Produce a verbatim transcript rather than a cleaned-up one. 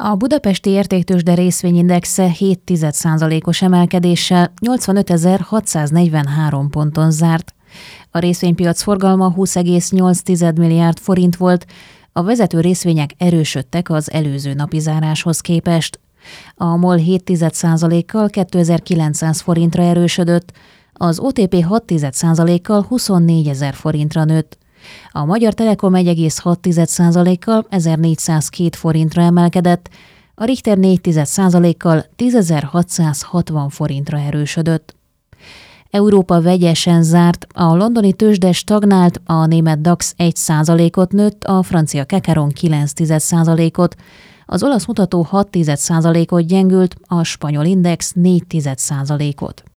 A budapesti értéktőzsde részvényindexe hét egész egy százalékos emelkedéssel nyolcvanötezer-hatszáznegyvenhárom ponton zárt. A részvénypiac forgalma húsz egész nyolc milliárd forint volt, a vezető részvények erősödtek az előző napi záráshoz képest. A MOL hét egész egy százalékkal kétezer-kilencszáz forintra erősödött, az o té pé hat egész egy százalékkal huszonnégyezer forintra nőtt. A Magyar Telekom egy egész hat százalékkal ezernégyszázkettő forintra emelkedett, a Richter négy egész egy százalékkal tízezer-hatszázhatvan forintra erősödött. Európa vegyesen zárt, a londoni tőzsde stagnált, a német DAX egy százalékot nőtt, a francia Kekaron kilenc egész százalékot, az olasz mutató hat egész egy százalékot gyengült, a spanyol index négy egész egy százalékot.